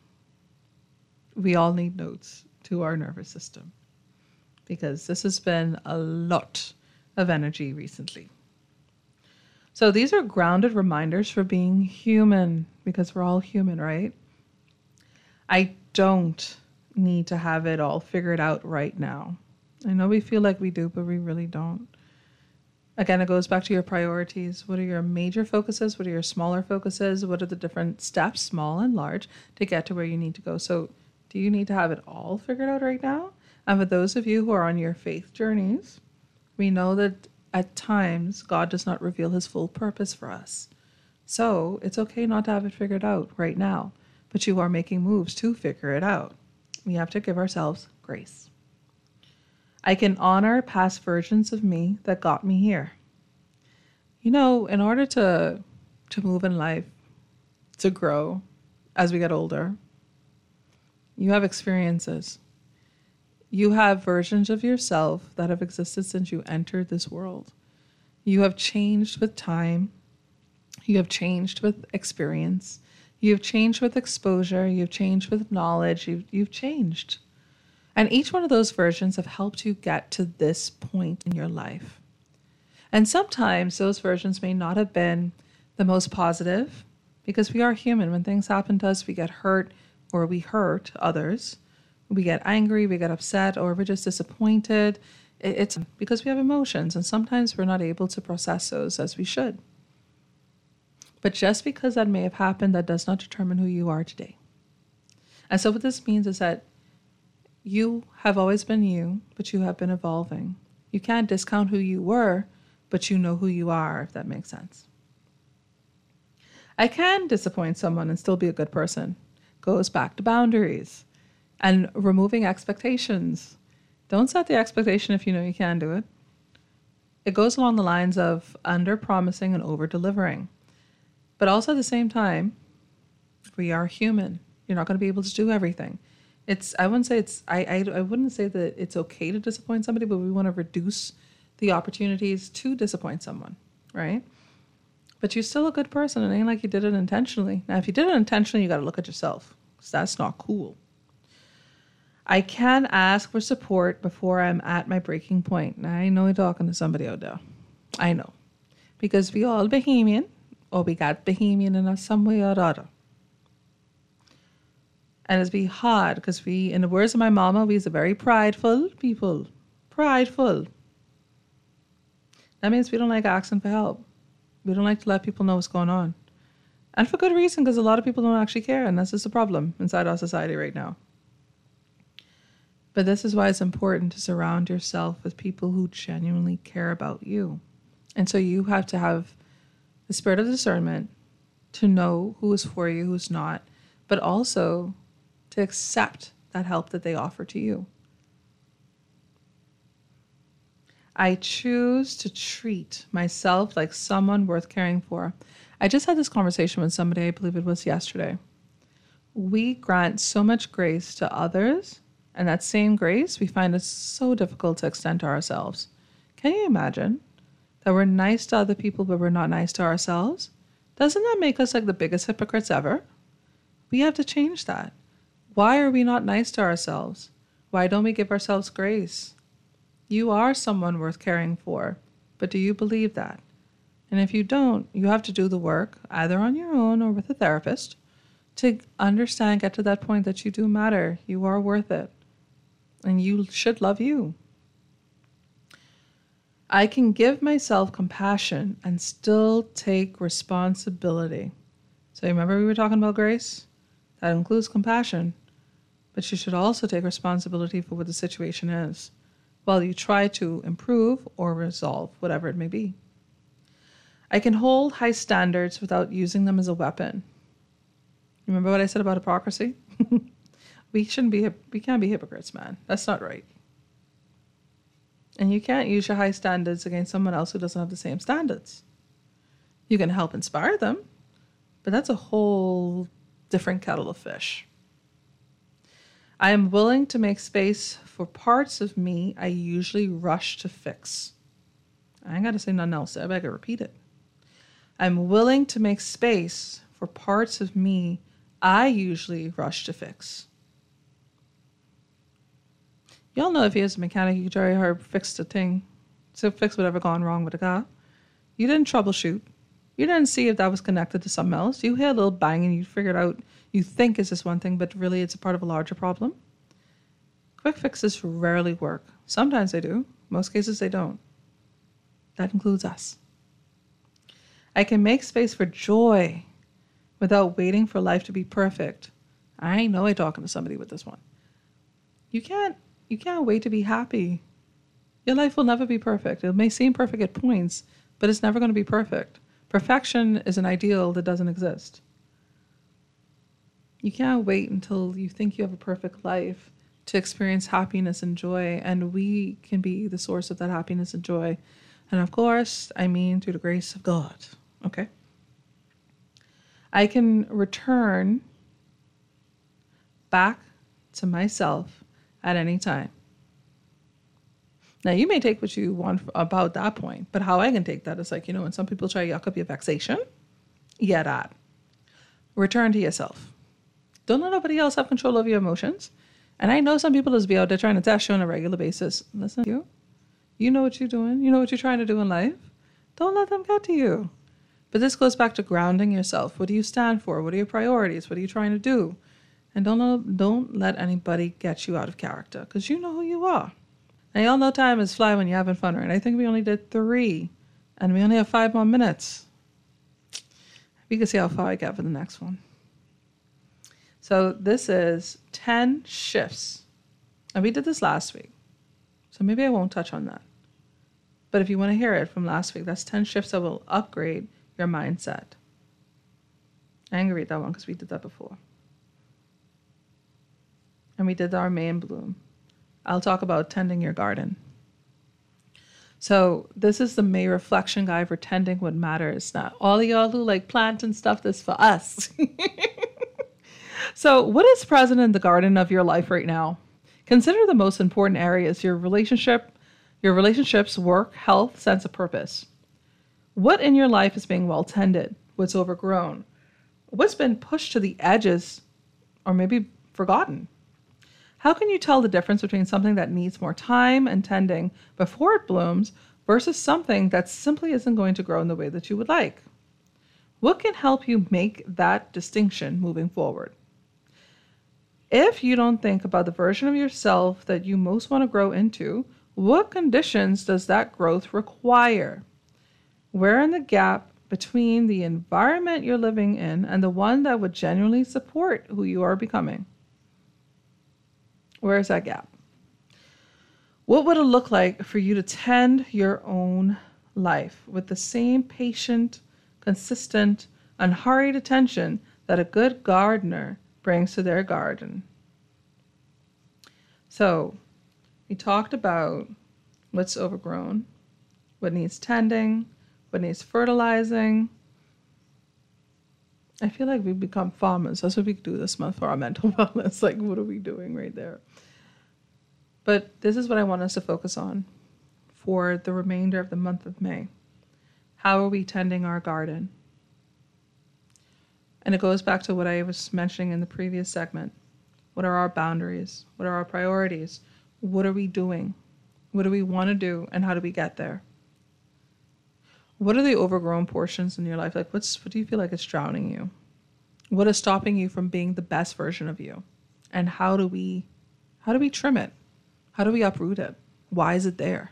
we all need notes to our nervous system because this has been a lot of energy recently. So these are grounded reminders for being human because we're all human, right? I don't need to have it all figured out right now. I know we feel like we do, but we really don't. Again, it goes back to your priorities. What are your major focuses? What are your smaller focuses? What are the different steps, small and large, to get to where you need to go? So do you need to have it all figured out right now? And for those of you who are on your faith journeys, we know that at times God does not reveal his full purpose for us. So it's okay not to have it figured out right now, but you are making moves to figure it out. We have to give ourselves grace. I can honor past versions of me that got me here. You know, in order to to move in life, to grow as we get older, you have experiences. You have versions of yourself that have existed since you entered this world. You have changed with time. You have changed with experience. You've changed with exposure. You've changed with knowledge. You've, you've changed. And each one of those versions have helped you get to this point in your life. And sometimes those versions may not have been the most positive because we are human. When things happen to us, we get hurt or we hurt others. We get angry, we get upset, or we're just disappointed. It's because we have emotions, and sometimes we're not able to process those as we should. But just because that may have happened, that does not determine who you are today. And so what this means is that you have always been you, but you have been evolving. You can't discount who you were, but you know who you are, if that makes sense. I can disappoint someone and still be a good person. Goes back to boundaries. And removing expectations. Don't set the expectation if you know you can do it. It goes along the lines of under-promising and over-delivering. But also at the same time, we are human. You're not going to be able to do everything. It's I wouldn't say it's I, I I wouldn't say that it's okay to disappoint somebody, but we want to reduce the opportunities to disappoint someone, right? But you're still a good person. It ain't like you did it intentionally. Now, if you did it intentionally, you got to look at yourself, because that's not cool. I can ask for support before I'm at my breaking point. Now, I know you're talking to somebody out there. I know. Because we all Bahamian, or we got Bahamian in us some way or other. And it's be hard, because we, in the words of my mama, we's a very prideful people. Prideful. That means we don't like asking for help. We don't like to let people know what's going on. And for good reason, because a lot of people don't actually care, and that's just a problem inside our society right now. But this is why it's important to surround yourself with people who genuinely care about you. And so you have to have the spirit of discernment to know who is for you, who's not, but also to accept that help that they offer to you. I choose to treat myself like someone worth caring for. I just had this conversation with somebody, I believe it was yesterday. We grant so much grace to others, and that same grace we find it so difficult to extend to ourselves. Can you imagine that we're nice to other people, but we're not nice to ourselves? Doesn't that make us like the biggest hypocrites ever? We have to change that. Why are we not nice to ourselves? Why don't we give ourselves grace? You are someone worth caring for, but do you believe that? And if you don't, you have to do the work, either on your own or with a therapist, to understand, get to that point that you do matter. You are worth it. And you should love you. I can give myself compassion and still take responsibility. So remember we were talking about grace? That includes compassion. But you should also take responsibility for what the situation is, while you try to improve or resolve whatever it may be. I can hold high standards without using them as a weapon. Remember what I said about hypocrisy? we shouldn't be, we can't be hypocrites, man. That's not right. And you can't use your high standards against someone else who doesn't have the same standards. You can help inspire them, but that's a whole different kettle of fish. I am willing to make space for parts of me I usually rush to fix. I ain't got to say nothing else. I better repeat it. I'm willing to make space for parts of me I usually rush to fix. Y'all know if he is a mechanic, you could try her fix the thing, to fix whatever gone wrong with the car. You didn't troubleshoot. You didn't see if that was connected to something else. You hear a little bang and you figured out, you think it's this one thing, but really it's a part of a larger problem. Quick fixes rarely work. Sometimes they do. Most cases they don't. That includes us. I can make space for joy without waiting for life to be perfect. I know I'm talking to somebody with this one. You can't, you can't wait to be happy. Your life will never be perfect. It may seem perfect at points, but it's never going to be perfect. Perfection is an ideal that doesn't exist. You can't wait until you think you have a perfect life to experience happiness and joy, and we can be the source of that happiness and joy. And of course, I mean through the grace of God. Okay? I can return back to myself at any time. Now, you may take what you want about that point, but how I can take that is like, you know, when some people try to yuck up your vexation, yeah, that. Return to yourself. Don't let nobody else have control over your emotions. And I know some people just be out there trying to test you on a regular basis. Listen to you. You know what you're doing. You know what you're trying to do in life. Don't let them get to you. But this goes back to grounding yourself. What do you stand for? What are your priorities? What are you trying to do? And don't, don't let anybody get you out of character, because you know who you are. Now, y'all know time is fly when you're having fun, right? I think we only did three, and we only have five more minutes. We can see how far I get for the next one. So this is ten shifts. And we did this last week. So maybe I won't touch on that. But if you want to hear it from last week, that's ten shifts that will upgrade your mindset. I ain't gonna read that one because we did that before. And we did our main bloom. I'll talk about tending your garden. So this is the May reflection guide for tending what matters. Now, all of y'all who like plant and stuff, this for us. So what is present in the garden of your life right now? Consider the most important areas: your relationship, your relationships, work, health, sense of purpose. What in your life is being well tended? What's overgrown? What's been pushed to the edges or maybe forgotten? How can you tell the difference between something that needs more time and tending before it blooms versus something that simply isn't going to grow in the way that you would like? What can help you make that distinction moving forward? If you don't think about the version of yourself that you most want to grow into, what conditions does that growth require? Where in the gap between the environment you're living in and the one that would genuinely support who you are becoming? Where is that gap? What would it look like for you to tend your own life with the same patient, consistent, unhurried attention that a good gardener brings to their garden? So we talked about what's overgrown, what needs tending, what needs fertilizing. I feel like we've become farmers. That's what we do this month for our mental wellness. Like, what are we doing right there? But this is what I want us to focus on. for the remainder of the month of May. How are we tending our garden? And it goes back to what I was mentioning in the previous segment. What are our boundaries? What are our priorities? What are we doing? What do we want to do? And how do we get there? What are the overgrown portions in your life? Like, what's what do you feel like is drowning you? What is stopping you from being the best version of you? And how do we, how do we trim it? How do we uproot it? Why is it there?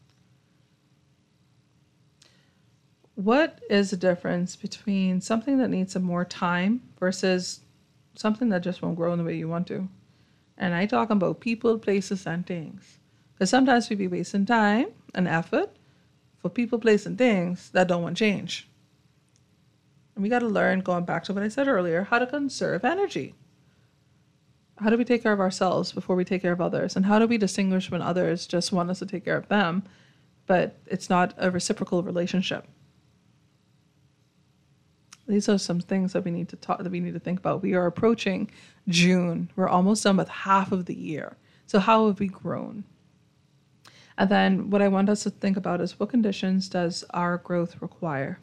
What is the difference between something that needs some more time versus something that just won't grow in the way you want to? And I talk about people, places, and things. Because sometimes we be wasting time and effort for people, places, and things that don't want change. And we got to learn, going back to what I said earlier, how to conserve energy. How do we take care of ourselves before we take care of others? And how do we distinguish when others just want us to take care of them, but it's not a reciprocal relationship? These are some things that we need to talk, that we need to think about. We are approaching June. We're almost done with half of the year. So how have we grown? And then what I want us to think about is, what conditions does our growth require?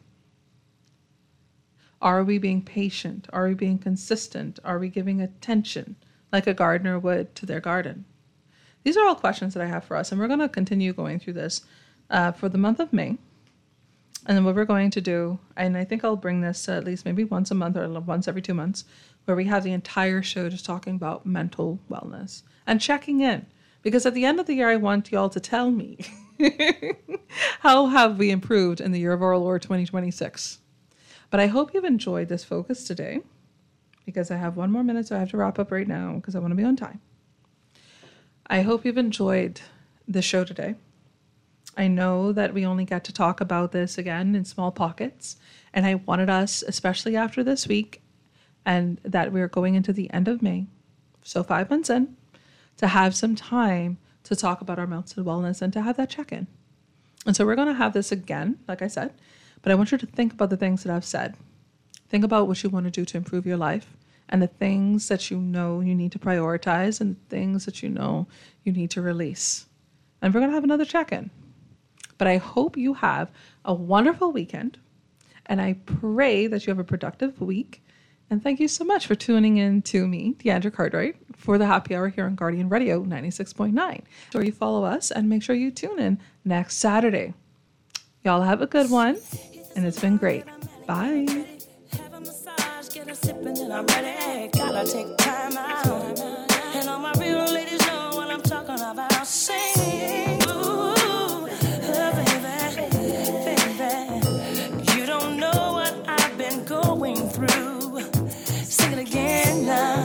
Are we being patient? Are we being consistent? Are we giving attention like a gardener would to their garden? These are all questions that I have for us, and we're going to continue going through this uh, for the month of May. And then what we're going to do, and I think I'll bring this at least maybe once a month or once every two months, where we have the entire show just talking about mental wellness and checking in. Because at the end of the year, I want y'all to tell me, how have we improved in the year of our Lord twenty twenty-six? But I hope you've enjoyed this focus today, because I have one more minute, so I have to wrap up right now because I want to be on time. I hope you've enjoyed the show today. I know that we only get to talk about this again in small pockets, and I wanted us, especially after this week, and that we're going into the end of May, so five months in, to have some time to talk about our mental wellness and to have that check-in. And so we're going to have this again, like I said, but I want you to think about the things that I've said. Think about what you want to do to improve your life and the things that you know you need to prioritize and the things that you know you need to release. And we're going to have another check-in. But I hope you have a wonderful weekend, and I pray that you have a productive week. And thank you so much for tuning in to me, Deandra Cartwright, for the Happy Hour here on Guardian Radio ninety-six point nine. Make sure you follow us and make sure you tune in next Saturday. Y'all have a good one, and it's been great. Bye. Have a massage, get a sipping, and I'm ready. Gotta take time out. And all my real ladies know what I'm talking about. Sing. Ooh, baby, baby. You don't know what I've been going through. Sing it again now.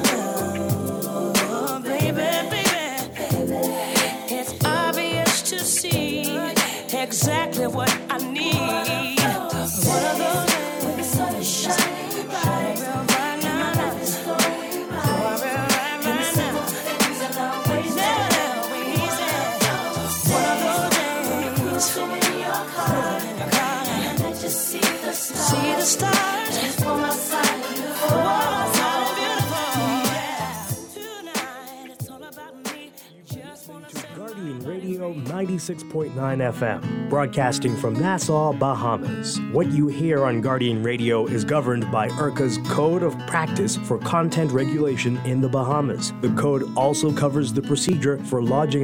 Baby, baby. It's obvious to see exactly what I need. One of those days, shining bright, right now, flowing right, right, right now. Never easy. One of those days, in your car, and let you see the stars. See the stars. Just for my side of beautiful. Oh, side of beautiful. Yeah. Tonight, it's all about me. Just wanna say Guardian Radio ninety-six point nine F M, broadcasting from Nassau, Bahamas. What you hear on Guardian Radio is governed by I R C A's Code of Practice for Content Regulation in the Bahamas. The code also covers the procedure for lodging